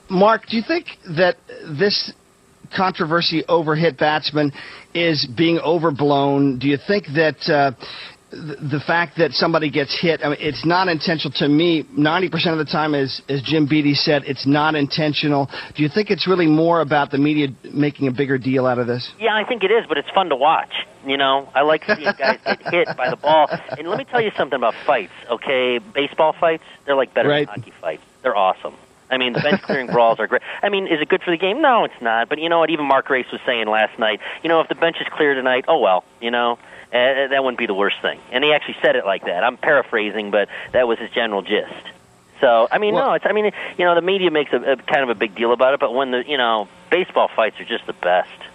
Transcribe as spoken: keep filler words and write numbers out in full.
Mark, do you think that this controversy over hit batsmen is being overblown? Do you think that uh, th- the fact that somebody gets hit, I mean, it's not intentional to me, ninety percent of the time, as, as Jim Beattie said, it's not intentional. Do you think it's really more about the media making a bigger deal out of this? Yeah, I think it is, but it's fun to watch. You know, I like seeing guys get hit by the ball. And let me tell you something about fights, okay? Baseball fights, they're like better right. than hockey fights. They're awesome. I mean, the bench-clearing brawls are great. I mean, is it good for the game? No, it's not. But you know what? Even Mark Grace was saying last night, you know, if the bench is clear tonight, oh, well, you know, uh, that wouldn't be the worst thing. And he actually said it like that. I'm paraphrasing, but that was his general gist. So, I mean, well, no, it's, I mean, you know, the media makes a, a kind of a big deal about it, but when the, you know, baseball fights are just the best.